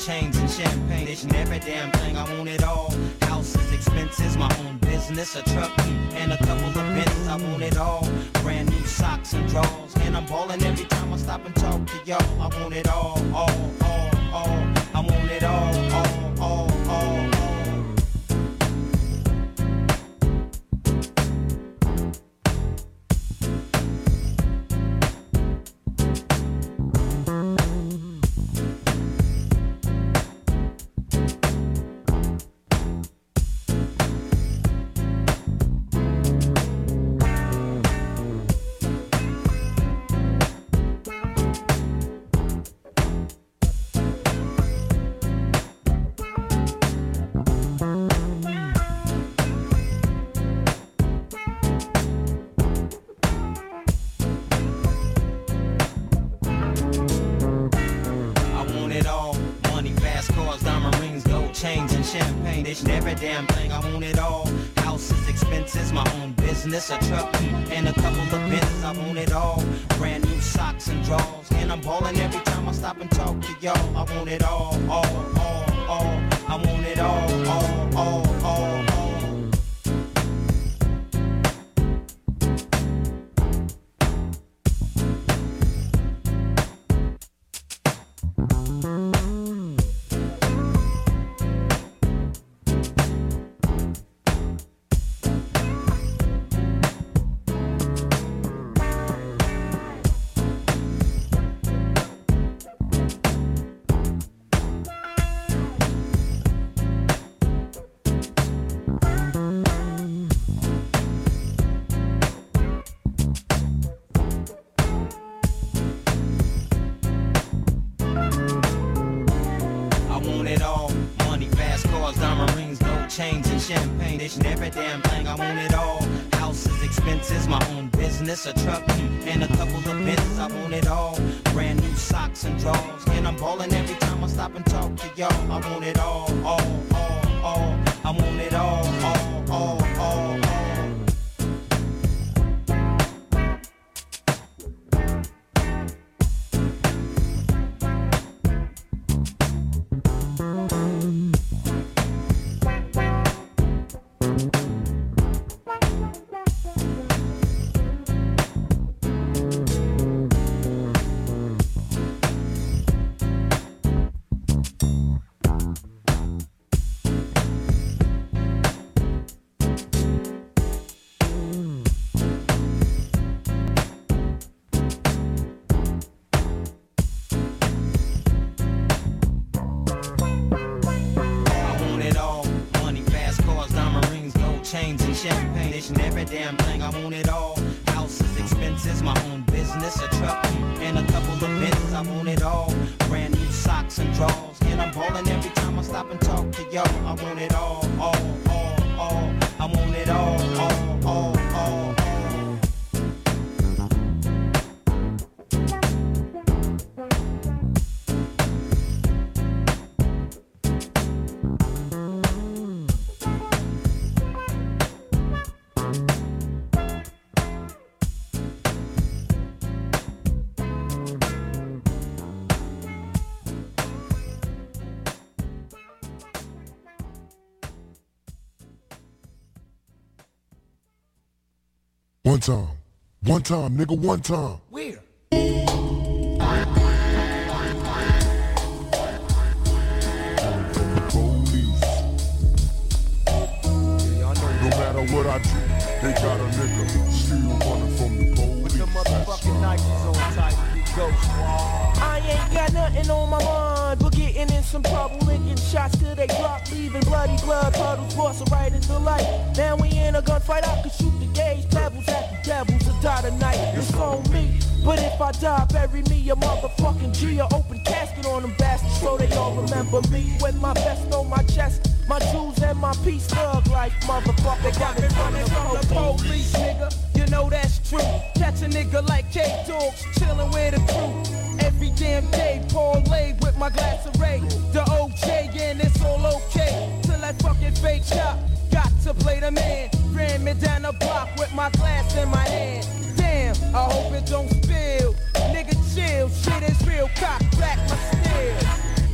chains and champagne, dish and every damn thing. I want it all. Houses, expenses, my own business, a truck and a couple of Benzes. I want it all. Brand new socks and drawers, and I'm ballin' every time I stop and talk to y'all. I want it all, all. I want it all, all. Every damn thing, I want it all. Houses, expenses, my own business, a truck and a couple of Benzes. I want it all. Brand new socks and drawers, and I'm ballin' every time I stop and talk to y'all. I want it all, all. I want it all, all. Chains and champagne, dish and every damn thing. I want it all. Houses, expenses, my own business, a truck and a couple of Benzes. I want it all. Brand new socks and drawers, and I'm ballin' every time I stop and talk to y'all. I want it all, all. I want it all, all. Chains and champagne, dish and every damn thing. I want it all. Houses, expenses, my own business, a truck and a couple of Benzes. I want it all. Brand new socks and drawers, and I'm ballin' every time I stop and talk to y'all. I want it all, all. I want it all, all. One time, nigga, one time. Where? Police. No matter what I do, they got a nigga still running from the police. With the motherfucking Nikes on tight, we go. I ain't got nothing on my mind but getting in some trouble, linking shots till they drop, leaving bloody blood puddles, crossing right into light. Now we in a gunfight, I can shoot the gauge, pebbles at the devils to die tonight. It's on me, but if I die, bury me a motherfucking G, or open casket on them bastards so they all remember me. With my vest on my chest, my jewels and my peace, thug life, motherfucker. They got me running from the police, nigga. You know that's true. Catch a nigga like K-Dogs, chillin' with the crew. Every damn day, parlay with my glass of Ray. The OJ, and it's all okay. Till that fucking fake shot, got to play the man. Ran me down the block with my glass in my hand. Damn, I hope it don't spill. Nigga chill, shit is real, cock back my steel. Still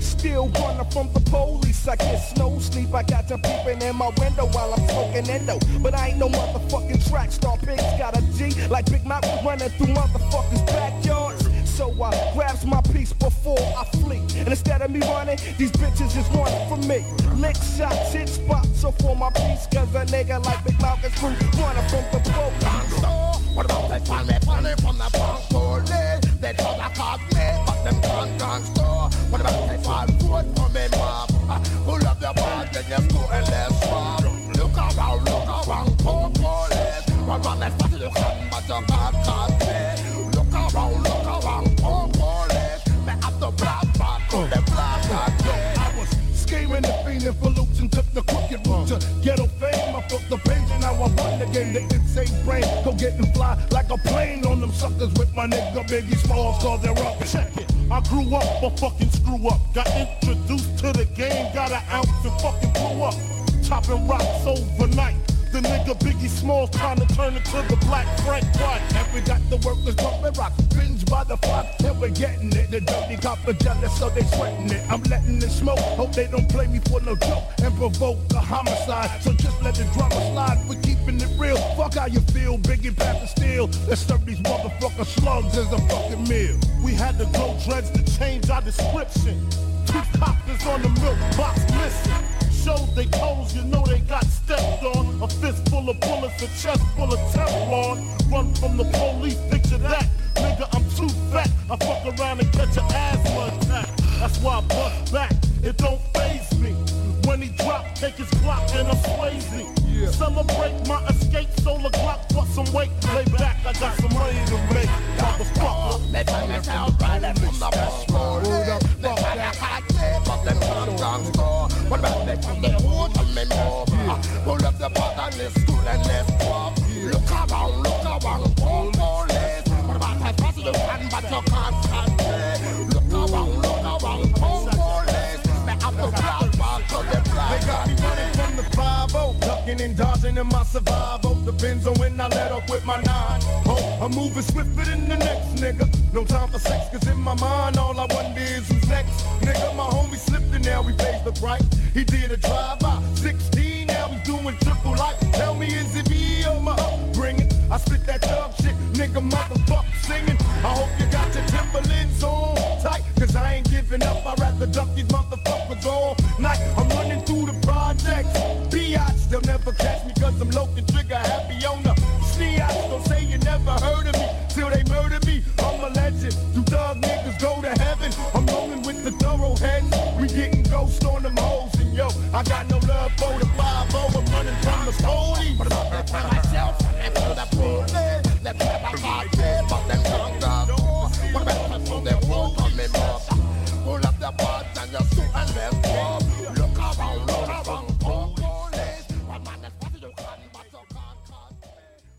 no runner from the police. I get no sleep. I got you peeping in my window while I'm smoking endo. But I ain't no motherfucking track star. Pigs got a G like Big Mouth running through motherfuckers' backyards. So I grabs my piece before I flee. And instead of me running, these bitches just want it from me. Lick shots, hit spots, so for my piece. Cause a nigga like Big Mouth is through running from the police. What about they find me funny from the punk police? They try to cause me, but them can't store. What about they find food for me, mom? Pull up the ball, then you go and let's rob. Look around, poor police. What about they find you can, but you can't cause me. Look around, poor police. They have the black back, the black back. I was scheming and fiending for loops and took the crooked route to ghetto fame. I felt the pain and now I won the game. The insane brain go get and fly like a plane on them suckers with my nigga Biggie Smalls, cause they're up. Check it. I grew up a fucking screw up. Got introduced to the game, got an ounce and fucking blew up. Chopping rocks overnight. The nigga Biggie Smalls trying to turn it to the Black Frank White. And we got the workers bumping rocks, binge by the flock, and we're getting it. The dirty cop are jealous, so they sweating it. I'm letting it smoke, hope they don't play me for no joke and provoke a homicide. So just let the drama slide, we're keeping it real. Fuck how you feel, Biggie Panther Steel. Let's serve these motherfucking slugs as a fucking meal. We had to go dreads to change our description. 2 coppers on the milk box missing. Showed they toes, you know they got stepped on. A fist full of bullets, a chest full of Teflon. Run from the police, picture that. Nigga, I'm too fat. I fuck around and catch an asthma attack. That's why I bust back. It don't faze me. When he drop, take his clock and I'm Swayze. Yeah. Celebrate my escape, solar clock, put some weight. Lay back, I got some money to make. Motherfucker. They find myself running from the police. They find a hot day, but them can't store. What about they from the hood and me more? Pull up the pot and let's school and let's walk. Look around, poor police. What about that pass you can, but you can't stand me. Look around, poor police. They have the black back to the black. They got me running from the 5-0, ducking and dodging in my survival. Depends on when I let up with my 9. I'm moving swifter than the next nigga. No time for sex, cause in my mind all I wonder is who's next. Nigga, my homie slipped and now he pays the price. He did a drive-by, 16, now he's doing triple life. Tell me, is it me or my upbringing? I spit that thug shit, nigga, motherfucker singing. I hope you got your Timberlands on tight, cause I ain't giving up. I'd rather duck these motherfuckers all night. I'm running through the projects. Biatch, they'll never catch me cause I'm low-key trigger happy on the Sneots. Don't say you never heard of me till they murder me. I'm a legend. You thug niggas go to heaven. I'm rolling with the thoroughheads. We getting ghost on them hoes. And yo, I got no love for the 5-0. I'm running from the police. What about that for myself? And for the police. Let me have a hot day, but them can't store. What about that from the road on me more? Pull up the pot and just sit and let's walk. Look around, poor police. What man that's what you can, but you can't cause me.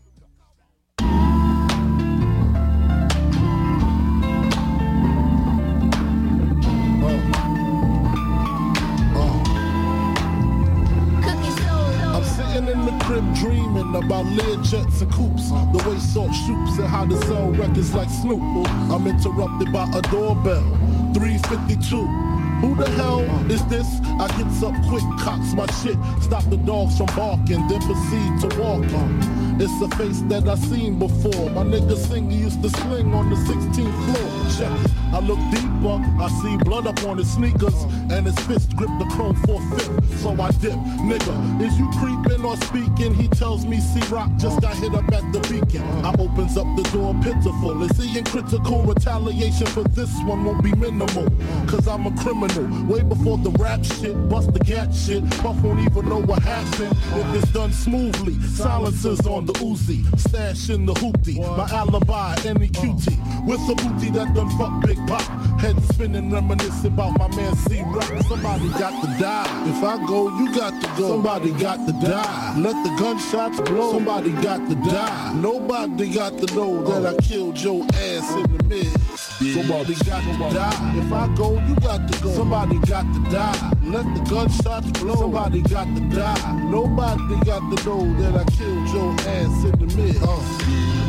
I'm sitting in the crib dreaming about Learjets and coupes, the way Salt shoots and how to sell records like Snoop. I'm interrupted by a doorbell, 3:52. Who the hell is this? I gets up quick, cocks my shit, stop the dogs from barking, then proceed to walk on. It's a face that I seen before. My nigga Singer used to sling on the 16th floor. Check it. I look deeper, I see blood up on his sneakers, and his fist grip the chrome 4/5. So I dip, nigga, is you creeping or speaking? He tells me C-Rock just got hit up at the beacon. I opens up the door pitiful. Is he in critical retaliation for this one won't be minimal? Cause I'm a criminal, way before the rap shit, bust the cat shit. Puff won't even know what happened if it's done smoothly. Silencers on the Uzi, stash in the hoopty. My alibi, any cutie, with a booty that done fuck Big Pop. Head spinning, reminiscing about my man C-Rock. Somebody got to die. If I go, you got to go. Somebody got to die. Let the gunshots blow. Somebody got to die. Nobody got to know that I killed your ass in the mid. Somebody got to die. If I go, you got to go. Somebody got to die. Let the gunshots blow. Somebody got to die. Nobody got to know that I killed your ass in the mid.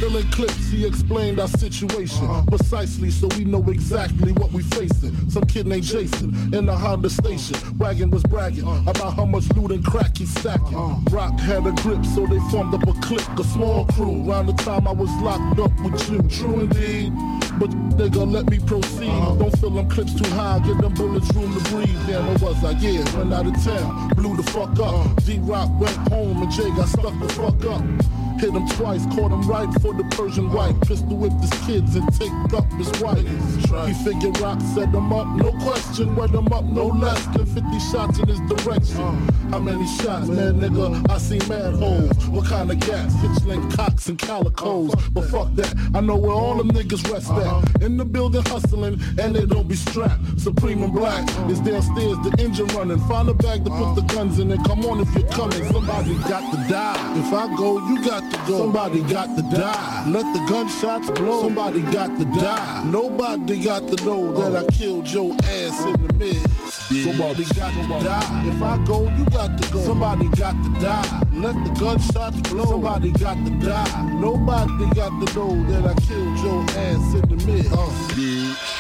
Still in clips, he explained our situation precisely, so we know exactly what we facing. Some kid named Jason in the Honda station, wagon was bragging about how much loot and crack he's stacking. Rock had a grip, so they formed up a clique, a small crew. Around the time I was locked up with you, true indeed. But they gon' let me proceed. Don't fill them clips too high, give them bullets room to breathe. Damn, what was I? Yeah, went out of town, blew the fuck up. D-Rock went home and Jay got stuck the fuck up. Hit him twice, caught him right for the Persian white. Pistol whipped his kids and taped up his wife. He figured Rock set him up, no question. Word him up, no less than 50 shots in his direction. How many shots, man, nigga? I see mad holes. What kind of gas? Hitchling cocks and calicos. But fuck that, I know where all them niggas rest at. In the building hustling, and they don't be strapped. Supreme and Black is downstairs, the engine running. Find a bag to put the guns in and come on if you're coming. Somebody got to die. If I go, you got to go. Somebody got to die. Let the gunshots blow. Somebody got to die. Nobody got to know that I killed your ass in the mid. Somebody got to die. If I go, you got to go. Somebody got to die. Let the gunshots blow. Somebody got to die. Nobody got to know that I killed your ass in the mid.